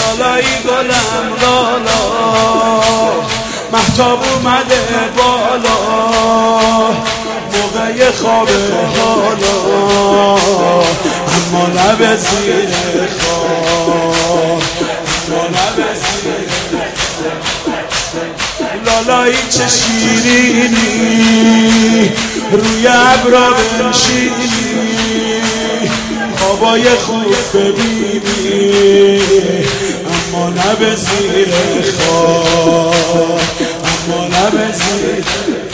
لالایی گلم لالا مهتاب اومده بالا موقع خواب حالا اما لب زیر خواب اما لب زیر لالایی چه شیرینی روی ابرا بنشینی خوابای خوب ببینی اما لب زیر خواب اما لب زیر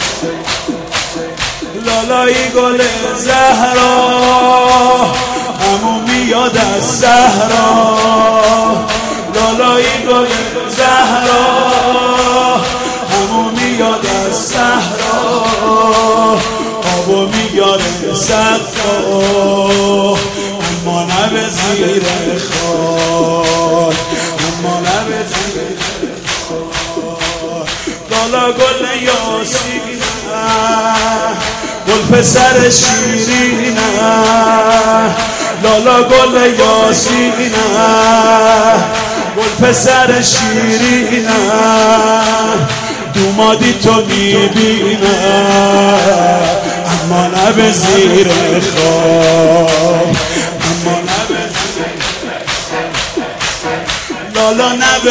لالایی گل زهرا همون میاد از صحرا لالایی گل زهرا همون میاد از صحرا آبو میاره صحرا اما لب زیر خاک اما لب زیر خاک لالا گل یاسینه گل پسر شیرینه لالا گل یاسینه گل پسر شیرینه دومادی تو میبینه اما لب زیر خواب اما لب زیر لالا نبه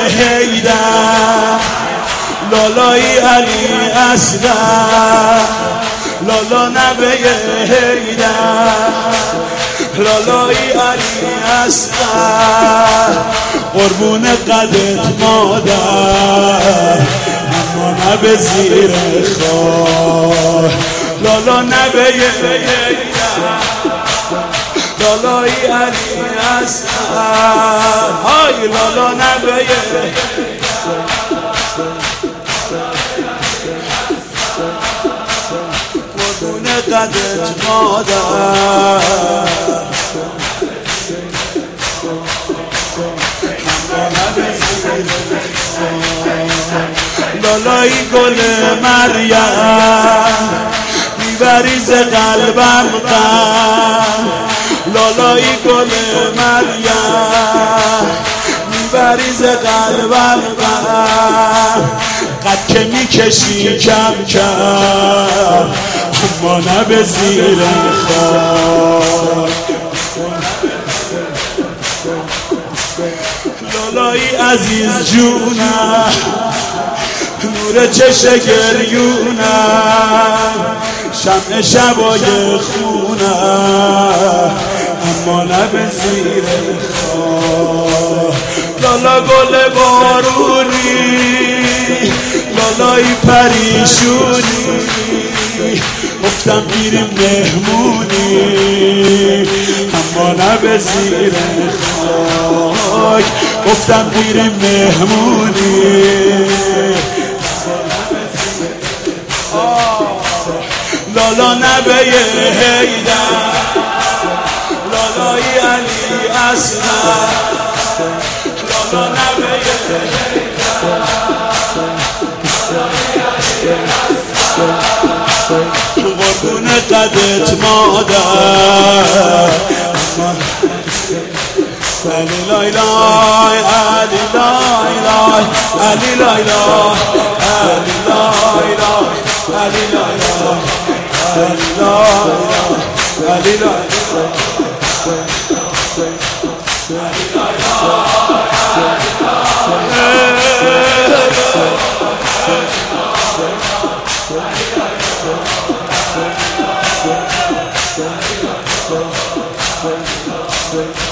حیدر لالایی علی اصغر لالا نبه حیدر لالایی علی اصغر قربون قدت مادر اما نبه زیر خواه لالا نبه حیدر لالایی علی اصغر های لالا نبه قربون قدت مادر لالایی گل مریم میبریز قلبم غم لالایی گل مریم میبریز قلبم غم قد که میکشی کم کم اما لب زیر خاک لالایی عزیز جونم نور چش گریونم شمع شبای خونم اما لب زیر خاک لالا گل بارونی لالایی پریشونی گفتم میریم مهمونی اما لب زیر خاک گفتم میریم مهمونی لالا نبه حیدر لالایی علی اصغر لالا نبه قربون قدت مادر علی لای لای علی لای لای علی لای لای علی لای لای علی لای لای علی لای لای علی لای لای